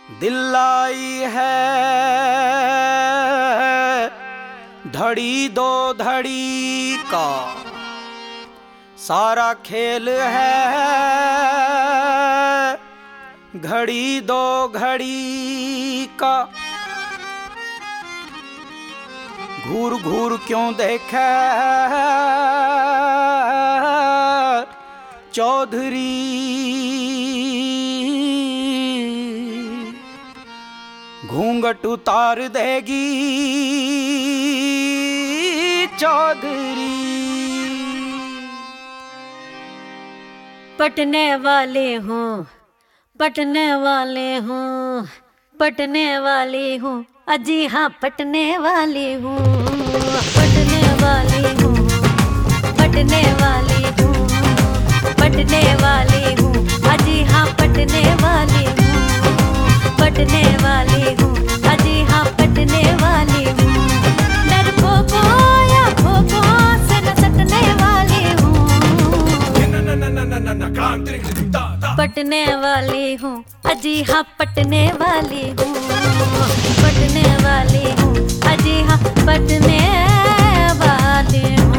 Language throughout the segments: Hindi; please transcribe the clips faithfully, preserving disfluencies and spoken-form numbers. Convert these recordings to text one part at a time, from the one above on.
दिल आई है धड़ी दो धड़ी का सारा खेल है घड़ी दो घड़ी का। घूर घूर क्यों देखे चौधरी, घूंघट उतार देगी चौधरी। पटने वाले हूँ पटने वाले हूँ पटने वाली हूँ, अजी हाँ पटने वाली हूँ। पटने वाली हूँ पटने वाली हूँ पटने वाली हूँ, अजी हाँ पटने वाली हूँ। पटने वाली हूँ अजी हाँ पटने वाली हूँ। डरपोकों या भोकों से न सटने वाली हूँ। पटने वाली हूँ अजी हाँ पटने वाली हूँ। पटने वाली हूँ अजी हाँ पटने वाली हूँ।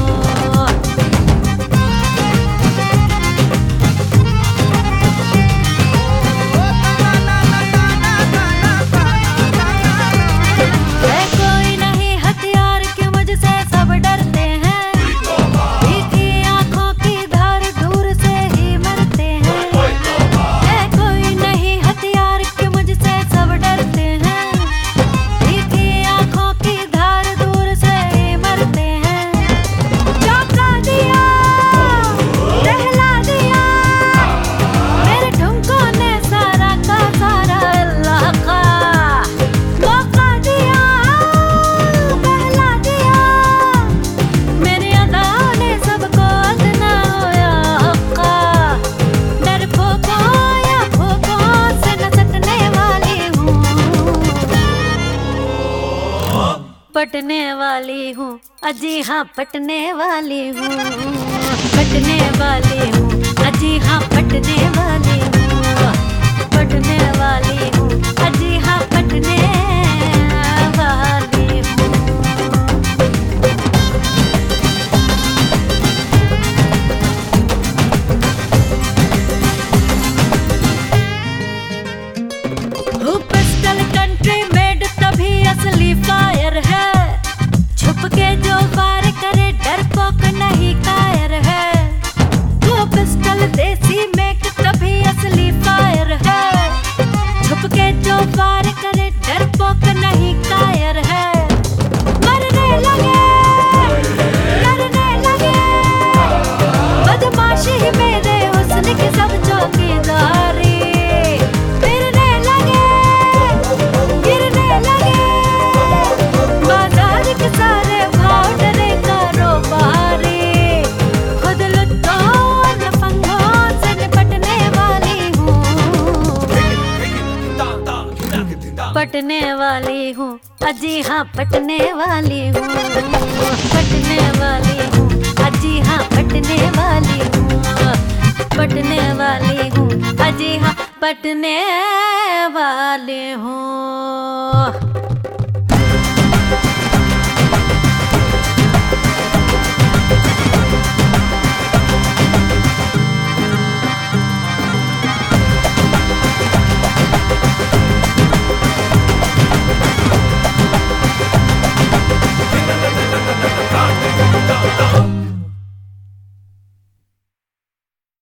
पटने वाली हूँ अजी हाँ पटने वाली हूँ। पटने वाली हूँ अजी हाँ पटने वाली हूँ। पटने वाली हूँ अजी हाँ पटने वाली हूँ। पिस्टल कंट्री मेड तभी असली फायर है। छुप के जो वार करे डरपोक नहीं कायर है। वो पिस्टल देसी मेक तभी असली फायर है। छुप के जो वार करे डरपोक नहीं कायर है। मरने लगे लड़ने लगे बदमाशी ही मेरे हुस्न के सब चौकीदारी। फिरने लगे गिरने लगे बाजार के सारे पटने वाली हूँ अजी हाँ पटने वाली हूँ। पटने वाली हूँ अजी हाँ पटने वाली हूँ। पटने वाली हूँ अजी हाँ पटने वाली हूँ।